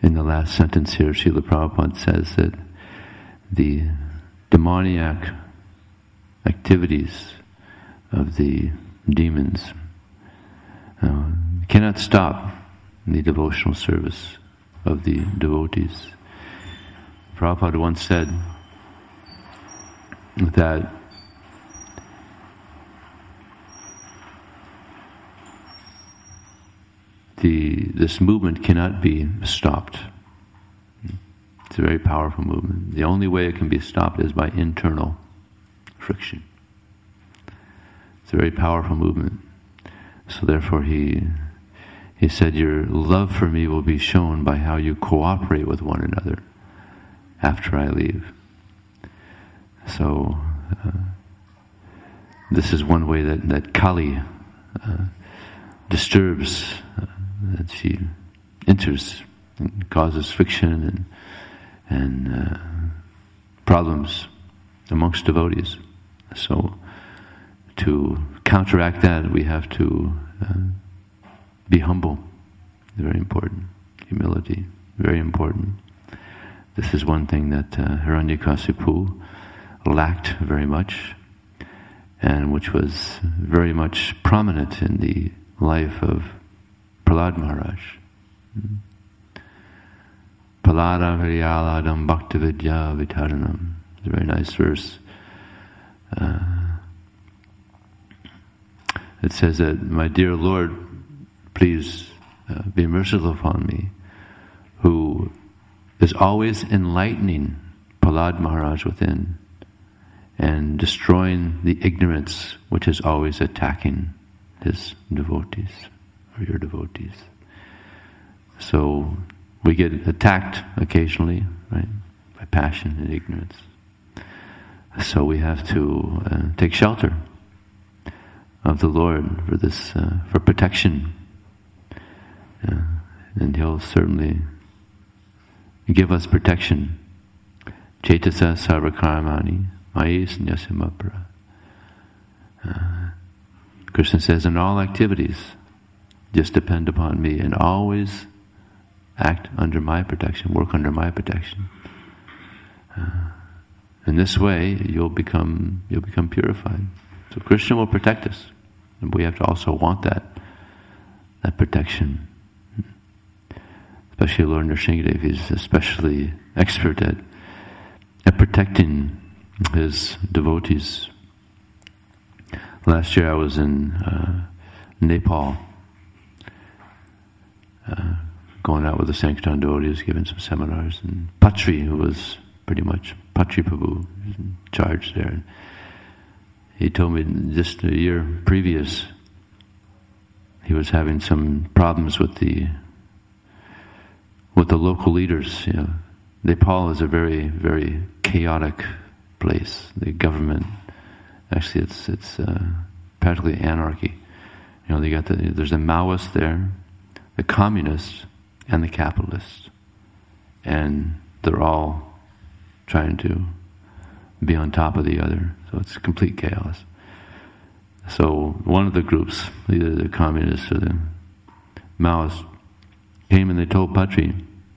in the last sentence here, Srila Prabhupada says that the demoniac activities of the demons cannot stop the devotional service of the devotees. Prabhupada once said that this movement cannot be stopped. It's a very powerful movement. The only way it can be stopped is by internal friction. It's a very powerful movement. So therefore he said, your love for me will be shown by how you cooperate with one another after I leave. So this is one way that Kali disturbs, that she enters and causes friction and problems amongst devotees. So to counteract that, we have to be humble. Very important. Humility, very important. This is one thing that Hiranyakasipu lacked very much, and which was very much prominent in the life of Prahlad Maharaj. Prahlada Hriyaladam Bhaktividya Vitaranam. It's a very nice verse. It says that, my dear Lord, please be merciful upon me, who is always enlightening Prahlad Maharaj within and destroying the ignorance which is always attacking his devotees, or your devotees. So we get attacked occasionally, right, by passion and ignorance. So we have to take shelter of the Lord for this, for protection, and He'll certainly give us protection. Cetasa sarvakarmani mayi sanyasimapara. Krishna says, in all activities, just depend upon me and always act under my protection, work under my protection. In this way, you'll become purified. So Krishna will protect us, and we have to also want that protection. Especially Lord Nrsingadev, he's especially expert at protecting his devotees. Last year I was in Nepal, going out with the Sankirtan devotees, giving some seminars, and Patri, who was pretty much Patri Prabhu, was in charge there. And he told me just a year previous, he was having some problems with the local leaders. You know, Nepal is a very, very chaotic place. The government, actually, it's practically anarchy. You know, there's the Maoists there, the communists, and the capitalists, and they're all trying to be on top of the other. So it's complete chaos. So one of the groups, either the communists or the Maoists, came and they told Patri,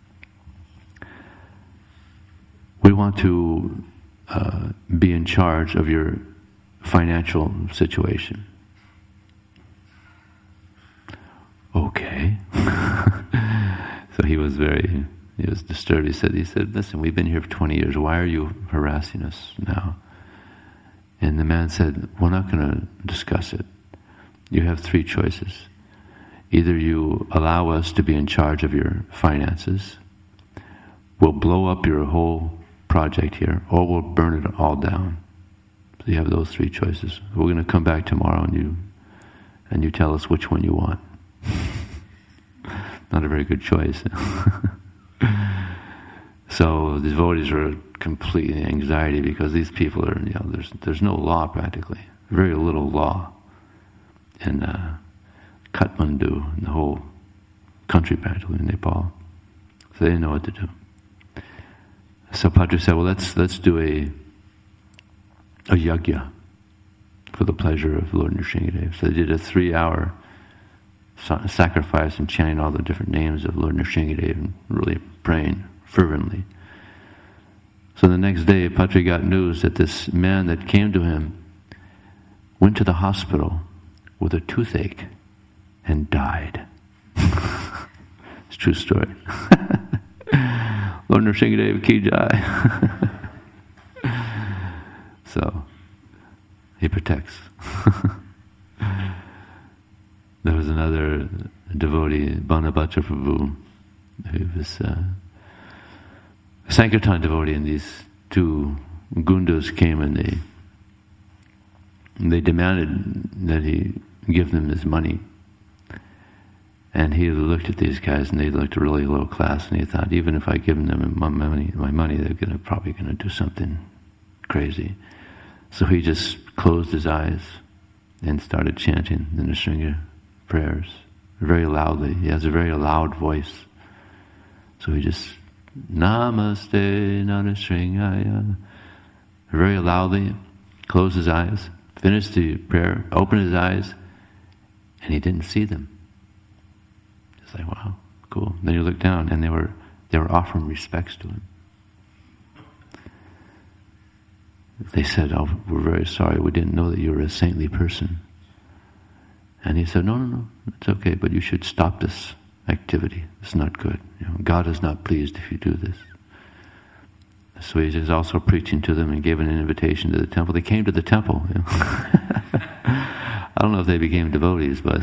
we want to be in charge of your financial situation. Okay. So he was disturbed. He said, listen, we've been here for 20 years. Why are you harassing us now? And the man said, we're not going to discuss it. You have three choices. Either you allow us to be in charge of your finances, we'll blow up your whole project here, or we'll burn it all down. So you have those three choices. We're going to come back tomorrow and you tell us which one you want. Not a very good choice. So the devotees are completely in anxiety because these people are, there's no law practically, very little law in Kathmandu, in the whole country practically in Nepal. So they didn't know what to do. So Patri said, well, let's do a yajna for the pleasure of Lord Nrsingadev. So they did a 3-hour sacrifice and chanting all the different names of Lord Nrsingadev and really praying fervently. So the next day, Patri got news that this man that came to him went to the hospital with a toothache and died. It's a true story. Lord Nrsingadev ki jai. So, he protects. There was another devotee, Banabhatra Prabhu, who was a Sankirtan devotee, and these two gundas came and they demanded that he give them his money. And he looked at these guys, and they looked really low class, and he thought, even if I give them my money, they're probably going to do something crazy. So he just closed his eyes and started chanting the Nrsinga prayers very loudly. He has a very loud voice. So he just, Namaste Nrsinghaya, very loudly, closed his eyes, finished the prayer, opened his eyes, and he didn't see them. It's like, wow, cool. Then he looked down, and they were offering respects to him. They said, oh, we're very sorry, we didn't know that you were a saintly person. And he said, no, it's okay, but you should stop this activity. It's not good. God is not pleased if you do this. So he is also preaching to them and gave an invitation to the temple. They came to the temple. I don't know if they became devotees, but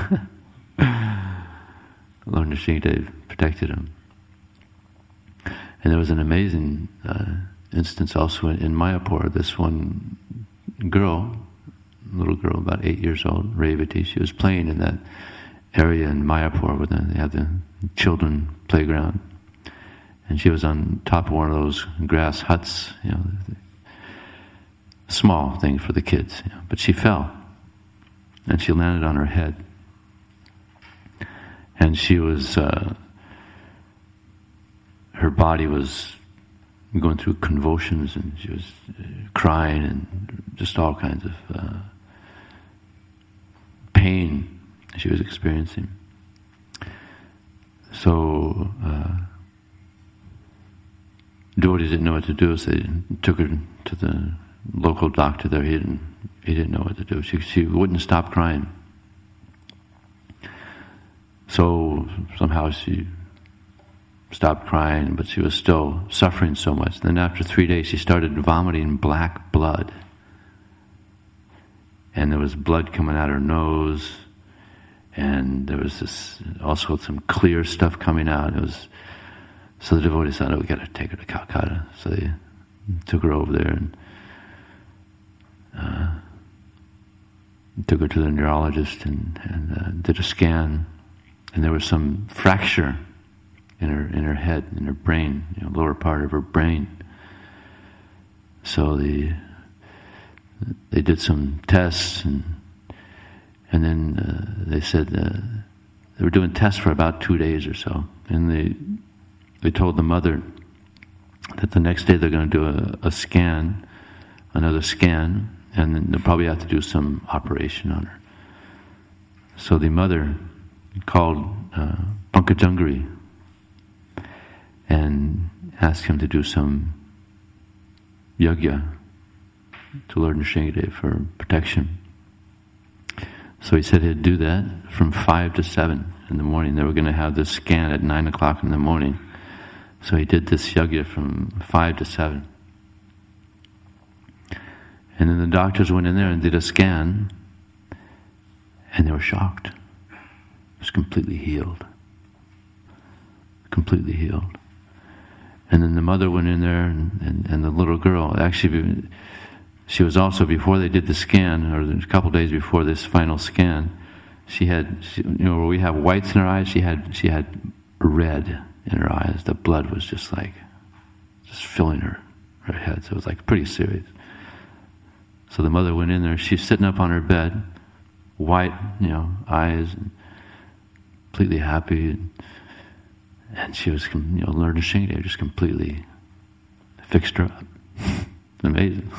Lord Nrsingadev protected them. And there was an amazing instance also in Mayapur. This one girl, little girl about 8 years old, Revati, she was playing in that area in Mayapur where they have the children playground. And she was on top of one of those grass huts, small thing for the kids. But she fell, and she landed on her head. And she was, her body was going through convulsions, and she was crying, and just all kinds of pain she was experiencing. So devotees didn't know what to do, so they took her to the local doctor there. He didn't know what to do. She wouldn't stop crying. So somehow she stopped crying, but she was still suffering so much. Then after 3 days, she started vomiting black blood. And there was blood coming out her nose, and there was also some clear stuff coming out. So the devotees thought, we got to take her to Calcutta. So they took her over there and took her to the neurologist and did a scan. And there was some fracture in her head, in her brain, lower part of her brain. So they did some tests, and then they said they were doing tests for about 2 days or so, and they told the mother that the next day they're going to do another scan, and then they'll probably have to do some operation on her. So the mother called Pankajangri and asked him to do some yajna to Lord Nrsingadev for protection. So he said he'd do that from 5 to 7 in the morning. They were going to have this scan at 9 o'clock in the morning. So he did this yajna from 5 to 7. And then the doctors went in there and did a scan, and they were shocked. It was completely healed. Completely healed. And then the mother went in there, and the little girl, actually, she was also, before they did the scan, or a couple days before this final scan, she had, where we have whites in her eyes, she had red in her eyes. The blood was just filling her head. So it was pretty serious. So the mother went in there. She's sitting up on her bed, white, eyes, and completely happy. And she was, Lord Nrsingadev just completely fixed her up. Amazing.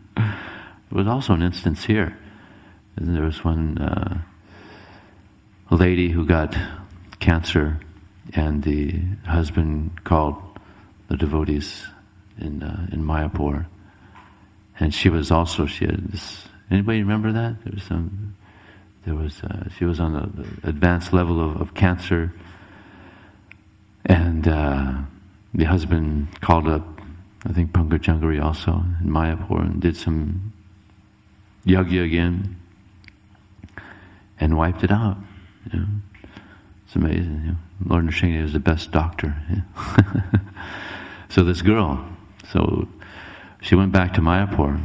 There was also an instance here. There was one lady who got cancer, and the husband called the devotees in Mayapur, and she had this. Anybody remember that? She was on the advanced level of cancer, and the husband called up, I think, Pankajangari also in Mayapur, and did some yagya again and wiped it out. It's amazing. Lord Nrsimhadev is the best doctor. So this girl, she went back to Mayapur,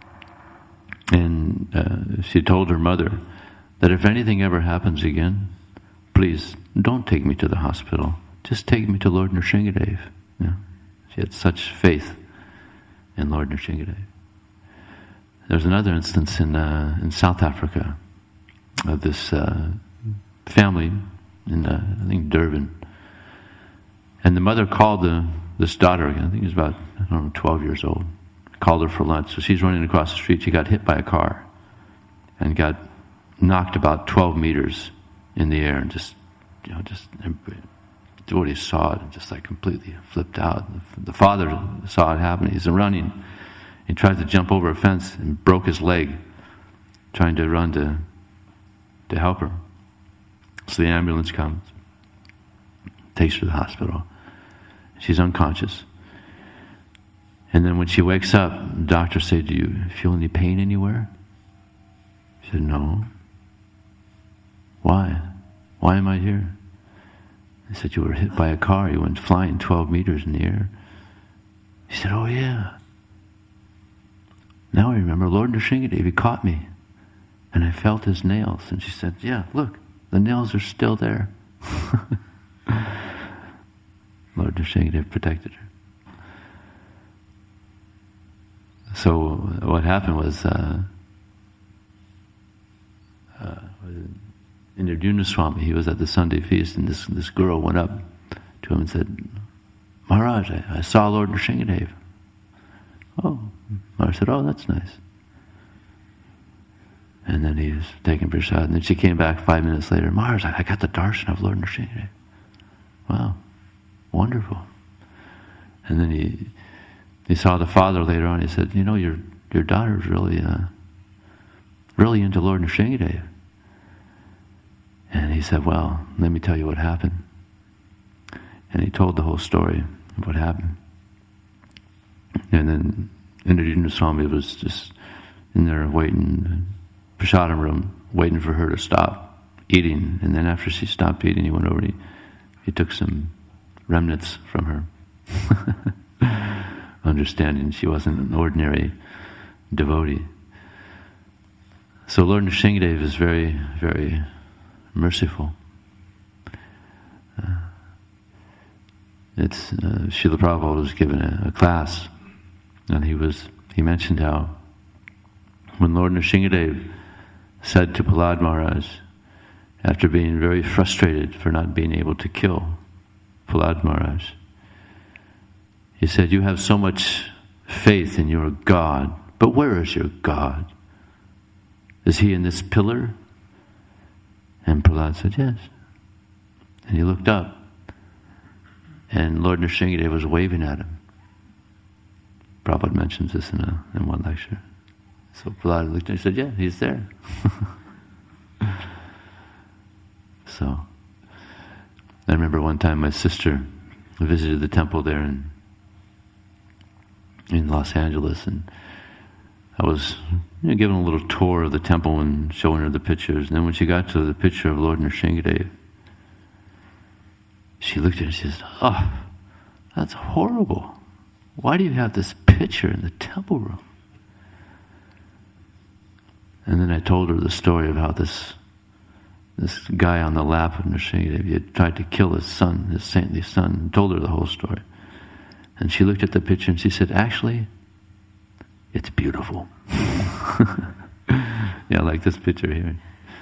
and she told her mother that if anything ever happens again, please don't take me to the hospital. Just take me to Lord Nrsimhadev. She had such faith in Lord Nrsimhadev. There's another instance in South Africa of this family in I think Durban, and the mother called this daughter. I think he was about 12 years old. Called her for lunch. So she's running across the street. She got hit by a car and got knocked about 12 meters in the air, and just devotee saw it and just like completely flipped out. The father saw it happen. He's running. He tries to jump over a fence and broke his leg trying to run to help her. So the ambulance comes, takes her to the hospital. She's unconscious. And then when she wakes up, the doctor said, "Do you feel any pain anywhere?" She said, "No." "Why? Why am I here?" They said, "You were hit by a car. You went flying 12 meters in the air." She said, "Oh yeah. Now I remember Lord Nrsimhadev, he caught me. And I felt his nails." And she said, "Yeah, look, the nails are still there." Lord Nrsimhadev protected her. So what happened was, Indradhyumna Swami, he was at the Sunday feast, and this girl went up to him and said, "Maharaj, I saw Lord Nrsimhadev." Oh, Maharaj said, "Oh, that's nice." And then he was taking prasad, and then she came back 5 minutes later. "Maharaj, I got the darshan of Lord Nrsimhadev." Wow, wonderful. And then he saw the father later on. He said, your daughter's really into Lord Nrsimhadev. And he said, "Well, let me tell you what happened." And he told the whole story of what happened. And then Indradhyumna Swami was just in there waiting, prasadam room, waiting for her to stop eating. And then after she stopped eating, he went over and he took some remnants from her. Understanding she wasn't an ordinary devotee. So Lord Nrsimhadev is very, very merciful. Srila Prabhupada was given a class, and he mentioned how when Lord Nrsimhadev said to Prahlad Maharaj, after being very frustrated for not being able to kill Prahlad Maharaj, he said, "You have so much faith in your God, but where is your God? Is he in this pillar?" And Prahlad said, "Yes." And he looked up, and Lord Nrsimhadev was waving at him. Prabhupada mentions this in one lecture. So Prahlad looked and he said, "Yeah, he's there." So I remember one time my sister visited the temple there in Los Angeles, and I was giving a little tour of the temple and showing her the pictures. And then when she got to the picture of Lord Nrsimhadev, she looked at it and she said, "Oh, that's horrible. Why do you have this picture in the temple room?" And then I told her the story of how this guy on the lap of Nrsimhadev, he had tried to kill his son, his saintly son, and told her the whole story. And she looked at the picture and she said, "Actually, it's beautiful." Yeah, like this picture here.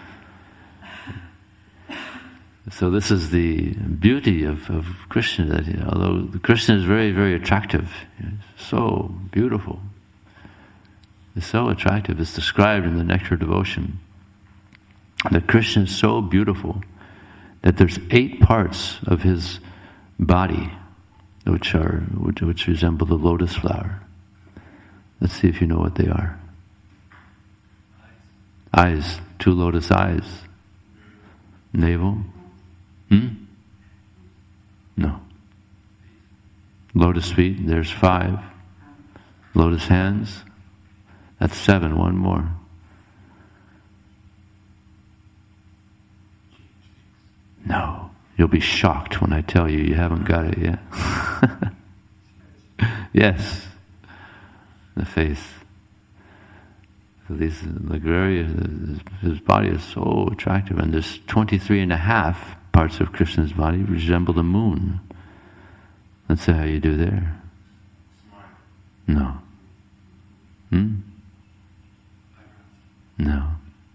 So this is the beauty of Krishna, that although Krishna is very, very attractive, so beautiful, it's so attractive, it's described in the Nectar Devotion, that Krishna is so beautiful that there's 8 parts of his body which resemble the lotus flower. Let's see if you know what they are. Eyes, 2 lotus eyes. Navel? No. Lotus feet, there's 5. Lotus hands, that's 7, 1 more. No, you'll be shocked when I tell you haven't got it yet. Yes, the face. So his body is so attractive, and there's 23.5 parts of Krishna's body resemble the moon. Let's see how you do there. No. No.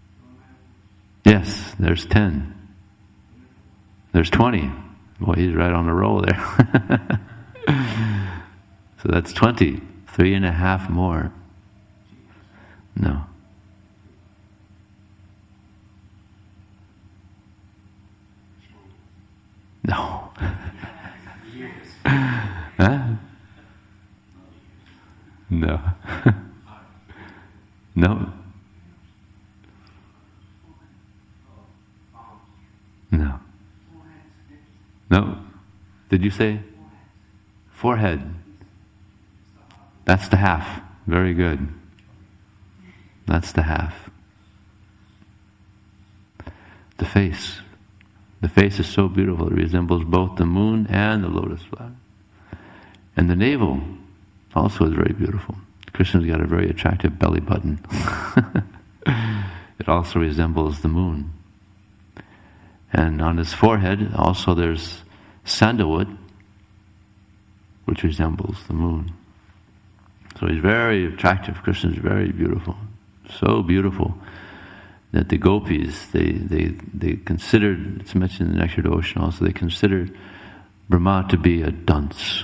Yes, there's 10. There's 20. Boy, he's right on the roll there. So that's 20. 3.5 more. No. No. Huh? No. No. No. No. Did you say? Forehead. That's the half. Very good. That's the half. The face. The face is so beautiful. It resembles both the moon and the lotus flower. And the navel also is very beautiful. Krishna's got a very attractive belly button. It also resembles the moon. And on his forehead also there's sandalwood, which resembles the moon. So he's very attractive. Krishna's very beautiful. So beautiful that the gopis, they considered, it's mentioned in the Nectar Devotion also, they considered Brahma to be a dunce.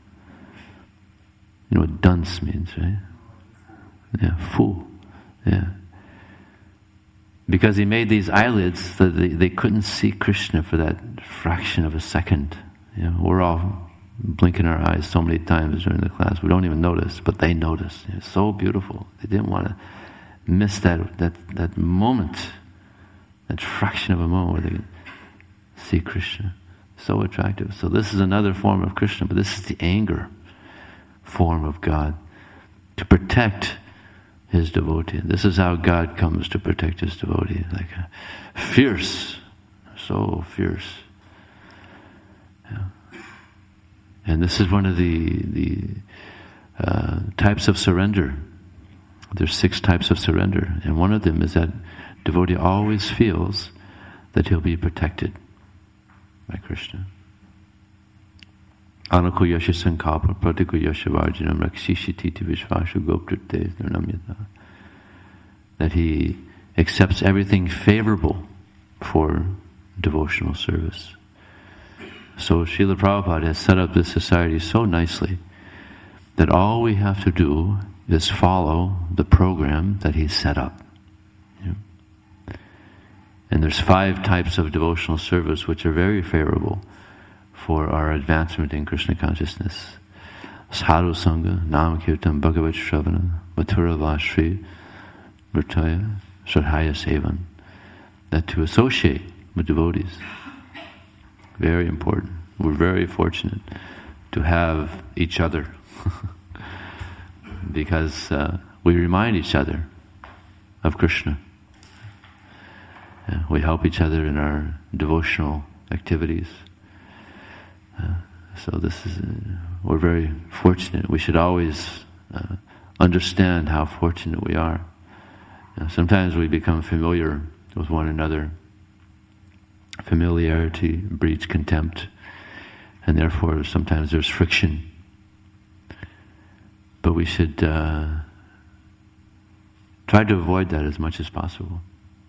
You know what dunce means, right? Yeah, fool. Yeah. Because he made these eyelids that they couldn't see Krishna for that fraction of a second. You know, we're all blinking our eyes so many times during the class, we don't even notice, but they noticed. It's so beautiful. They didn't want to miss that moment, that fraction of a moment where they could see Krishna. So attractive. So this is another form of Krishna, but this is the anger form of God, to protect his devotee. This is how God comes to protect his devotee, like a fierce, so fierce. Yeah. And this is one of the types of surrender. There's 6 types of surrender, and one of them is that devotee always feels that he'll be protected by Krishna. Anukuyasya sankalpa pratikuyasya varjanam rakshishititi vishvashu goptrite nirnamyata. That he accepts everything favorable for devotional service. So Srila Prabhupada has set up this society so nicely that all we have to do is follow the program that he's set up. Yeah. And there's 5 types of devotional service which are very favorable for our advancement in Krishna consciousness. Sadhu Sangha, Nam Kirtan, Bhagavat Shravana, Mathura Vashri, Mritaya, Shradhaya Sevan. That to associate with devotees. Very important. We're very fortunate to have each other. Because we remind each other of Krishna. We help each other in our devotional activities. So this is, we're very fortunate. We should always understand how fortunate we are. Sometimes we become familiar with one another. Familiarity breeds contempt, and therefore sometimes there's friction. But we should try to avoid that as much as possible.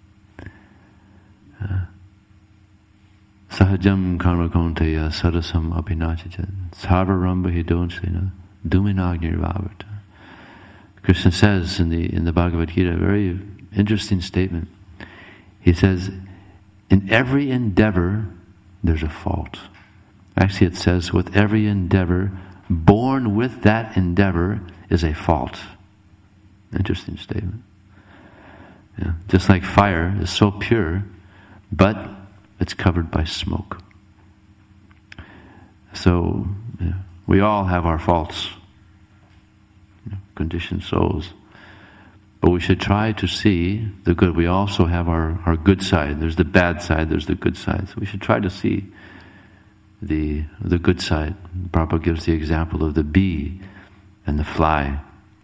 Sahajam karma konteya sarasam abhinachichan sarvaramba hidonsena duminagnirvavarta. Krishna says in the Bhagavad Gita, a very interesting statement. He says, in every endeavor, there's a fault. Actually, it says, with every endeavor, born with that endeavor is a fault. Interesting statement. Yeah. Just like fire is so pure, but it's covered by smoke. So, we all have our faults, conditioned souls. But we should try to see the good. We also have our good side. There's the bad side, there's the good side. So we should try to see the good side. Prabhupada gives the example of the bee and the fly.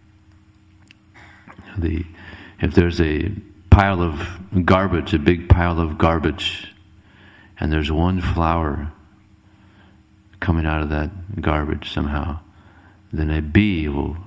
If there's a pile of garbage, a big pile of garbage, and there's one flower coming out of that garbage somehow, then a bee will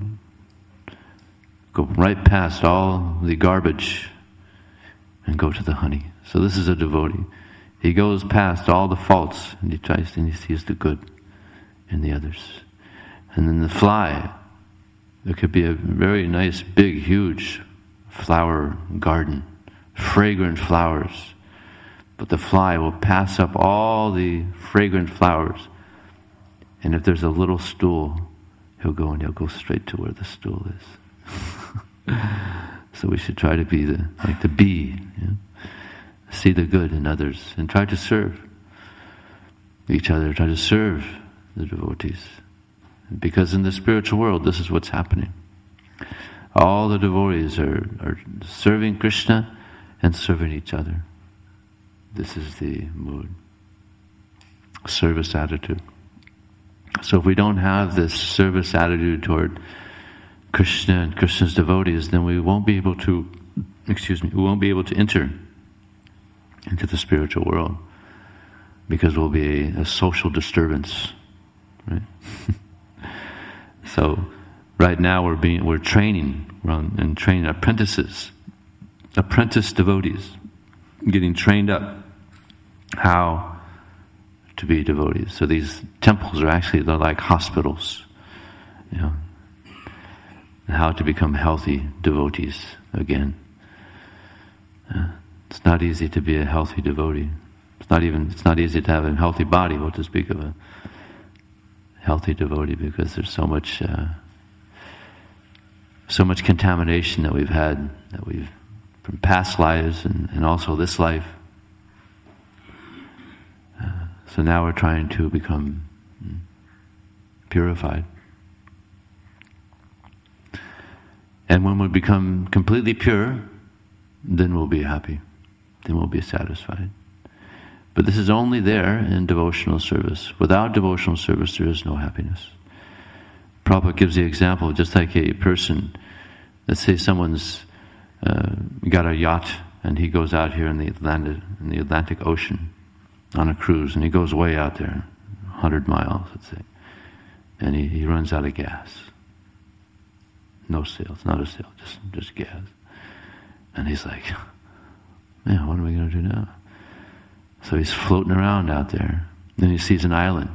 go right past all the garbage and go to the honey. So this is a devotee. He goes past all the faults and he sees the good in the others. And then the fly, there could be a very nice, big, huge flower garden, fragrant flowers. But the fly will pass up all the fragrant flowers. And if there's a little stool, he'll go straight to where the stool is. So we should try to be like the bee, see the good in others and try to serve each other, try to serve the devotees. Because in the spiritual world, this is what's happening. All the devotees are serving Krishna and serving each other. This is the mood. Service attitude. So if we don't have this service attitude toward Krishna and Krishna's devotees, then we won't be able to enter into the spiritual world, because we'll be a social disturbance, right? So right now we're training apprentice devotees, getting trained up how to be devotees. So these temples they're like hospitals, how to become healthy devotees again. It's not easy to be a healthy devotee. It's not easy to have a healthy body, what to speak of a healthy devotee, because there's so much contamination that we've had, from past lives and also this life. So now we're trying to become purified. And when we become completely pure, then we'll be happy. Then we'll be satisfied. But this is only there in devotional service. Without devotional service, there is no happiness. Prabhupada gives the example, just like a person, let's say someone's got a yacht and he goes out here in the Atlantic Ocean on a cruise, and he goes way out there, 100 miles, let's say, and he runs out of gas. No sails, not a sail, just gas. And he's like, man, what are we going to do now? So he's floating around out there. Then he sees an island.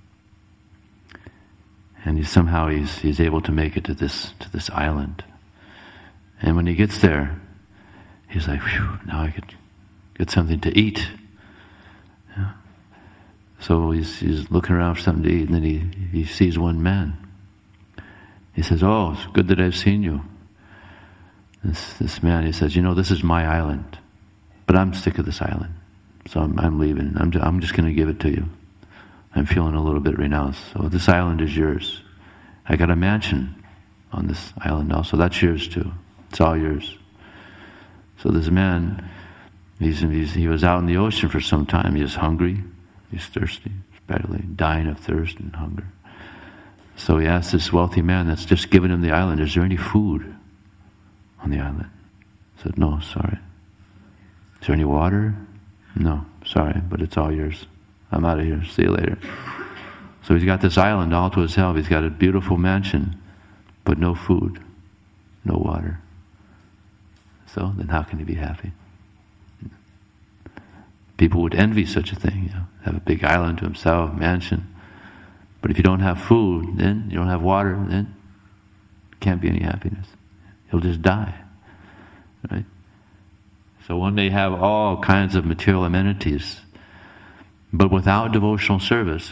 And he's able to make it to this island. And when he gets there, he's like, phew, now I could get something to eat. Yeah. So he's looking around for something to eat, and then he sees one man. He says, oh, it's good that I've seen you. This man, he says, this is my island, but I'm sick of this island, so I'm leaving. I'm just going to give it to you. I'm feeling a little bit renounced. So this island is yours. I got a mansion on this island now, so that's yours too. It's all yours. So this man, he was out in the ocean for some time. He was hungry. He's thirsty. He's badly dying of thirst and hunger. So he asked this wealthy man that's just given him the island, is there any food on the island? He said, no, sorry. Is there any water? No, sorry, but it's all yours. I'm out of here. See you later. So he's got this island all to himself. He's got a beautiful mansion, but no food, no water. So then how can he be happy? People would envy such a thing, have a big island to himself, mansion. But if you don't have food, then you don't have water, then can't be any happiness. He'll just die, right? So one may have all kinds of material amenities, but without devotional service,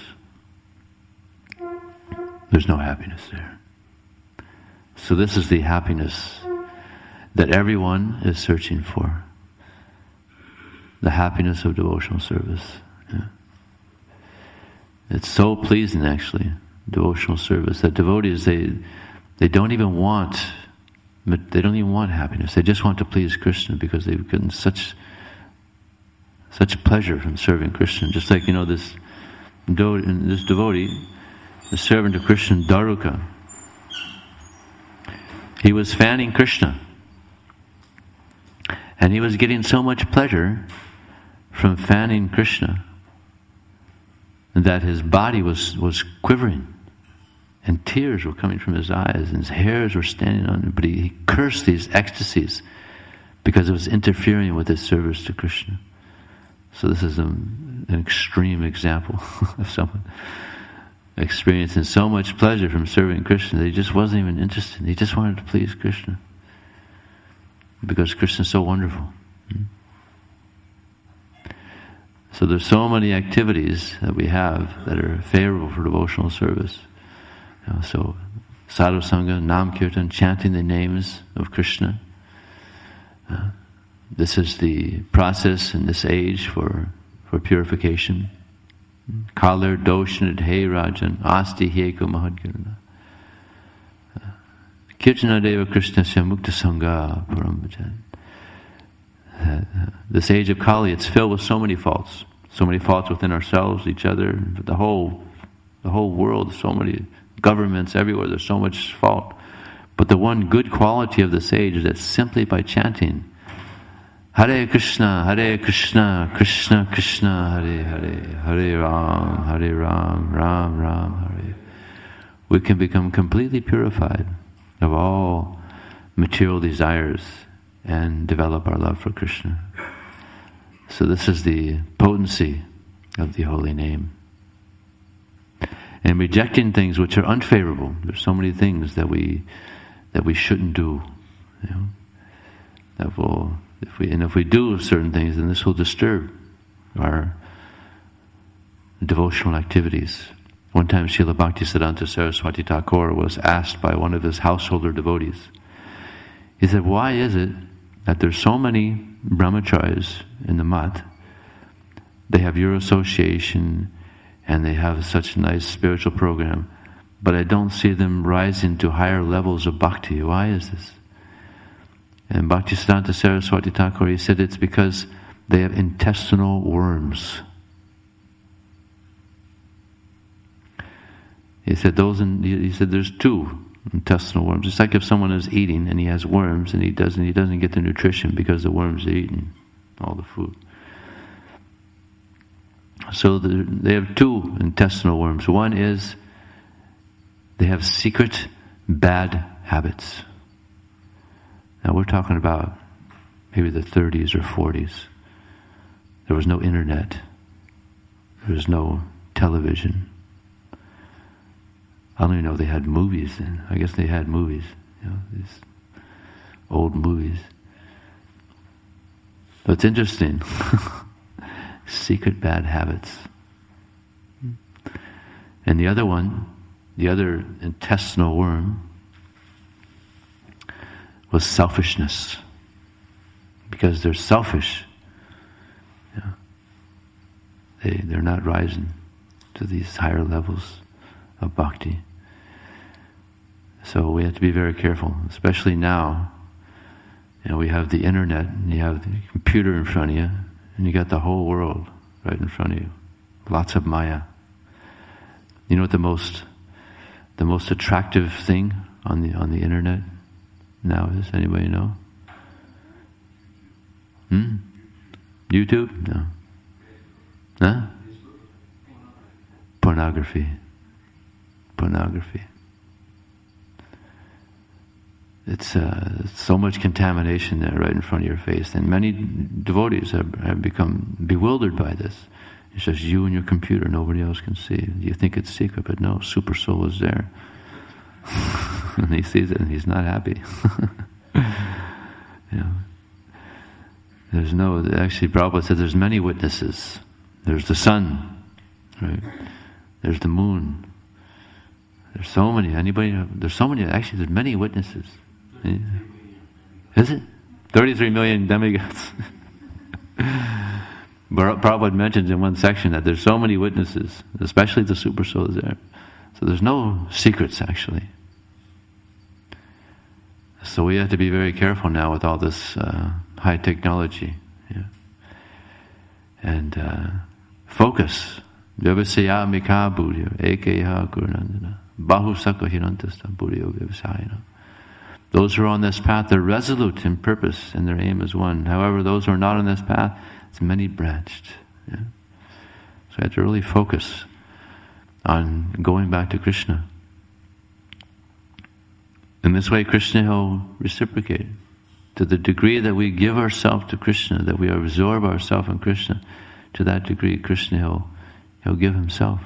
there's no happiness there. So this is the happiness that everyone is searching for. The happiness of devotional service. Yeah. It's so pleasing, actually, devotional service, that devotees, they don't even want happiness. They just want to please Krishna because they've gotten such pleasure from serving Krishna. Just like, this devotee, the servant of Krishna, Daruka, he was fanning Krishna. And he was getting so much pleasure from fanning Krishna that his body was quivering. And tears were coming from his eyes, and his hairs were standing on him. But he cursed these ecstasies because it was interfering with his service to Krishna. So this is an extreme example of someone experiencing so much pleasure from serving Krishna that he just wasn't even interested. He just wanted to please Krishna because Krishna is so wonderful. So there's so many activities that we have that are favorable for devotional service. So sadhu sangha, nam kirtan, chanting the names of Krishna. This is the process in this age for purification. Kalir doshanad he rajan asti heko mahadgirana. Kirtana deva Krishnasya mukta sangha parambhajan. This age of Kali, it's filled with so many faults within ourselves, each other, the whole world, so many governments everywhere, there's so much fault. But the one good quality of this age is that simply by chanting Hare Krishna, Krishna Krishna, Hare Hare, Hare Ram, Ram Ram, Hare, we can become completely purified of all material desires and develop our love for Krishna. So this is the potency of the holy name. And rejecting things which are unfavorable. There's so many things that we shouldn't do. If we do certain things, then this will disturb our devotional activities. One time Srila Bhaktisiddhanta Saraswati Thakur was asked by one of his householder devotees. He said, why is it that there's so many brahmacharis in the mat? They have your association and they have such a nice spiritual program, but I don't see them rising to higher levels of bhakti. Why is this? And Bhaktisiddhanta Saraswati Thakur, he said it's because they have intestinal worms. He said there's two intestinal worms. It's like if someone is eating and he has worms and he doesn't get the nutrition because the worms are eating all the food. So they have two intestinal worms. One is they have secret bad habits. Now we're talking about maybe the 30s or 40s. There was no internet. There was no television. I don't even know if they had movies then. I guess they had movies, these old movies. But it's interesting. Secret bad habits. And the other one, the other intestinal worm, was selfishness. Because they're selfish. They're not rising to these higher levels of bhakti. So we have to be very careful, especially now. We have the internet, and you have the computer in front of you, and you got the whole world right in front of you. Lots of maya. You know what the most attractive thing on the internet now is? Anybody know? YouTube? No. Huh? Pornography. It's so much contamination there right in front of your face. And many devotees have become bewildered by this. It's just you and your computer, nobody else can see. You think it's secret, but no, Super Soul is there. And he sees it and he's not happy. Actually Prabhupada said there's many witnesses. There's the sun, right? There's the moon. There's so many, actually there's many witnesses. Is it? 33 million demigods. Prabhupada mentions in one section that there's so many witnesses, especially the super souls there. So there's no secrets actually. So we have to be very careful now with all this high technology. Yeah. And focus. Vyavasaya mika buddhya ekeha gurunandana bahu saka hirantasta buddhyo vyavasayana. Those who are on this path are resolute in purpose and their aim is one. However, those who are not on this path, it's many branched. Yeah? So we have to really focus on going back to Krishna. In this way, Krishna will reciprocate. To the degree that we give ourselves to Krishna, that we absorb ourselves in Krishna, to that degree Krishna he'll give himself.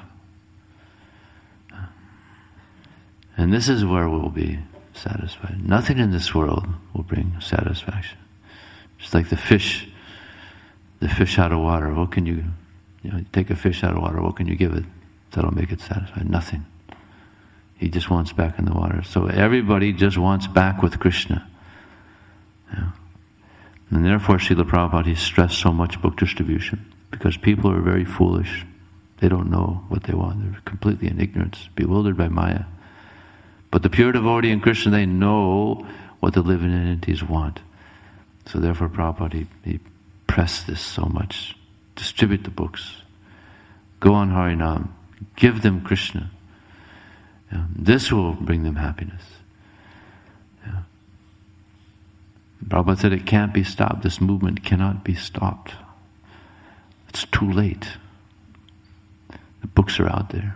And this is where we'll be satisfied. Nothing in this world will bring satisfaction. Just like the fish out of water. What can you take a fish out of water, what can you give it that'll make it satisfied? Nothing. He just wants back in the water. So everybody just wants back with Krishna. Yeah. And therefore Srila Prabhupada, he stressed so much book distribution, because people are very foolish. They don't know what they want. They're completely in ignorance, bewildered by Maya. But the pure devotee in Krishna, they know what the living entities want. So therefore Prabhupada, he pressed this so much. Distribute the books. Go on Harinam. Give them Krishna. Yeah. This will bring them happiness. Yeah. Prabhupada said it can't be stopped. This movement cannot be stopped. It's too late. The books are out there.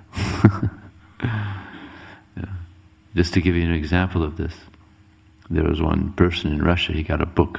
Yeah. Just to give you an example of this, there was one person in Russia, he got a book.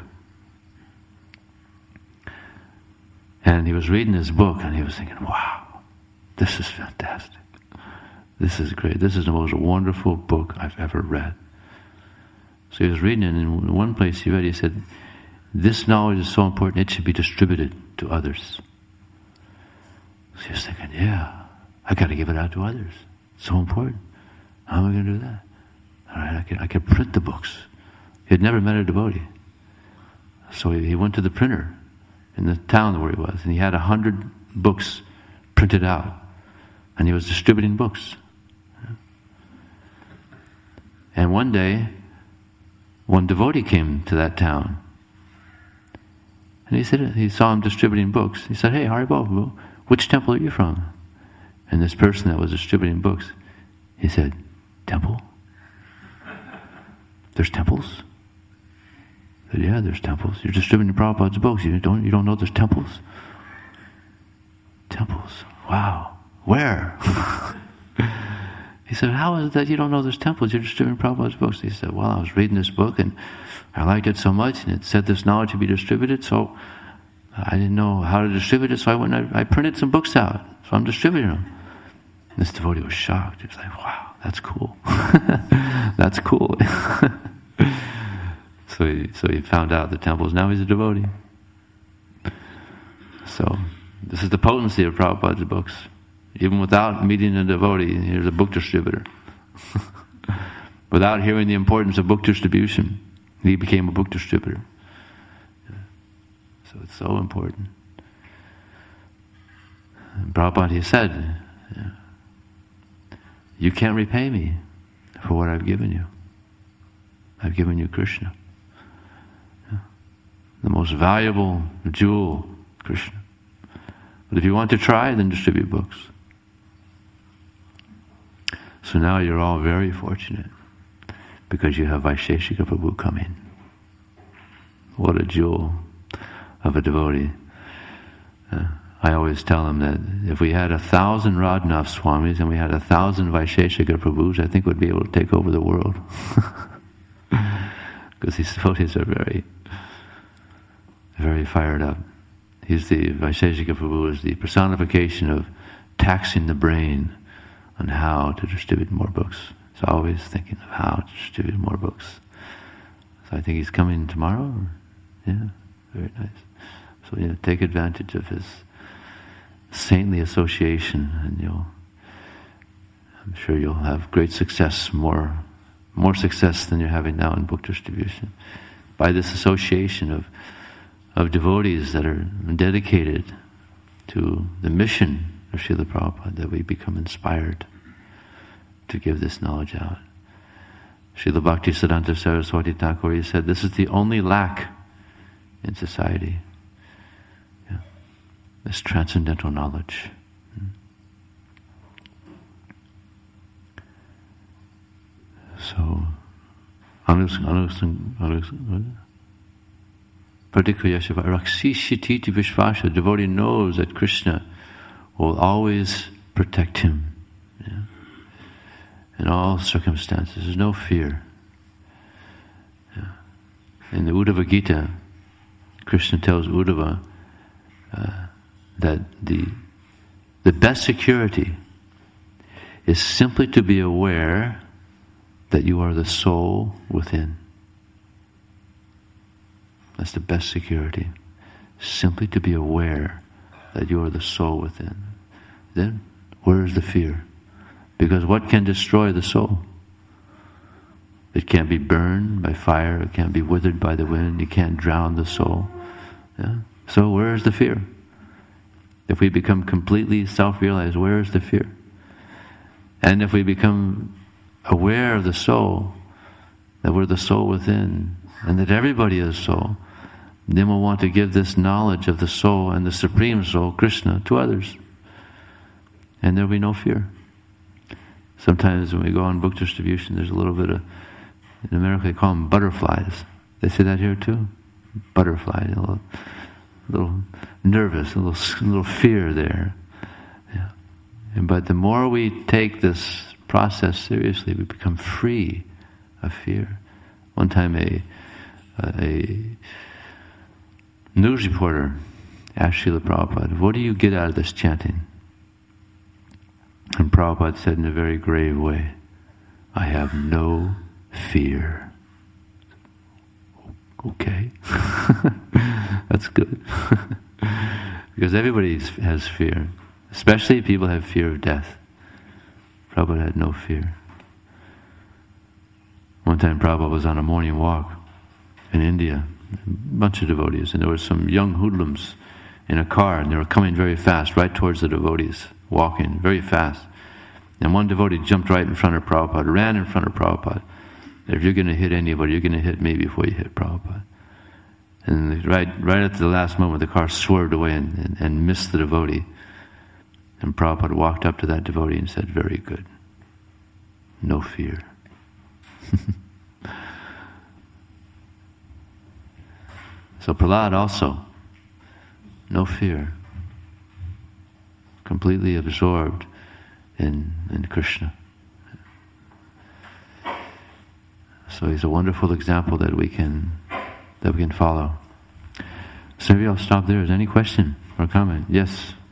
And he was reading his book and he was thinking, wow, this is fantastic. This is great. This is the most wonderful book I've ever read. So he was reading it, and in one place he read, he said, this knowledge is so important, it should be distributed to others. So he was thinking, yeah, I got to give it out to others. It's so important. How am I going to do that? All right, I could print the books. He had never met a devotee. So he went to the printer in the town where he was, and he had 100 books printed out, and he was distributing books. And one day, one devotee came to that town, and he saw him distributing books. He said, hey, Haribo, which temple are you from? And this person that was distributing books, he said, temple? There's temples? I said, yeah, there's temples. You're distributing Prabhupada's books. You don't know there's temples? Temples. Wow. Where? He said, how is it that you don't know there's temples? You're distributing Prabhupada's books. He said, well, I was reading this book and I liked it so much, and it said this knowledge to be distributed, so I didn't know how to distribute it, so I went and I printed some books out. So I'm distributing them. And this devotee was shocked. He was like, wow, that's cool. That's cool. So he found out the temples. Now he's a devotee. So this is the potency of Prabhupada's books. Even without meeting a devotee, here's a book distributor. Without hearing the importance of book distribution, he became a book distributor. So it's so important. And Prabhupada, he said, you can't repay me for what I've given you. I've given you Krishna. The most valuable jewel, Krishna. But if you want to try, then distribute books. So now you're all very fortunate because you have Vaisheshika Prabhu coming. What a jewel of a devotee. I always tell him that if we had 1,000 Radhanath Swamis and we had 1,000 Vaisheshika Prabhus, I think we'd be able to take over the world. Because these devotees are very, very fired up. Vaisheshika Prabhu is the personification of taxing the brain on how to distribute more books. He's always thinking of how to distribute more books. So I think he's coming tomorrow. Yeah, very nice. So take advantage of his saintly association, and I'm sure you'll have great success, more success than you're having now in book distribution, by this association of devotees that are dedicated to the mission of Srila Prabhupada, that we become inspired to give this knowledge out. Srila Bhaktisiddhanta Saraswati Thakur, he said, this is the only lack in society. This transcendental knowledge. So, the devotee knows that Krishna will always protect him in all circumstances. There's no fear. In the Uddhava Gita, Krishna tells Uddhava that the best security is simply to be aware that you are the soul within. That's the best security. Simply to be aware that you are the soul within. Then, where is the fear? Because what can destroy the soul? It can't be burned by fire. It can't be withered by the wind. You can't drown the soul. So where is the fear? If we become completely self-realized, where is the fear? And if we become aware of the soul, that we're the soul within, and that everybody is soul, then we'll want to give this knowledge of the soul and the Supreme Soul, Krishna, to others. And there'll be no fear. Sometimes when we go on book distribution, there's a little bit of, in America they call them butterflies. They say that here too? Butterfly, a little nervous, a little fear there. But the more we take this process seriously, we become free of fear. One time a news reporter asked Srila Prabhupada, what do you get out of this chanting? And Prabhupada said in a very grave way, I have no fear. Okay. That's good. Because everybody has fear. Especially people have fear of death. Prabhupada had no fear. One time Prabhupada was on a morning walk in India, a bunch of devotees, and there were some young hoodlums in a car, and they were coming very fast, right towards the devotees, walking very fast. And one devotee jumped right in front of Prabhupada, ran in front of Prabhupada. If you're going to hit anybody, you're going to hit me before you hit Prabhupada. And right at the last moment, the car swerved away and missed the devotee. And Prabhupada walked up to that devotee and said, very good. No fear. So Prahlad also, no fear. Completely absorbed in Krishna. So he's a wonderful example that we can follow. So maybe I'll stop there. Is there any question or comment? Yes.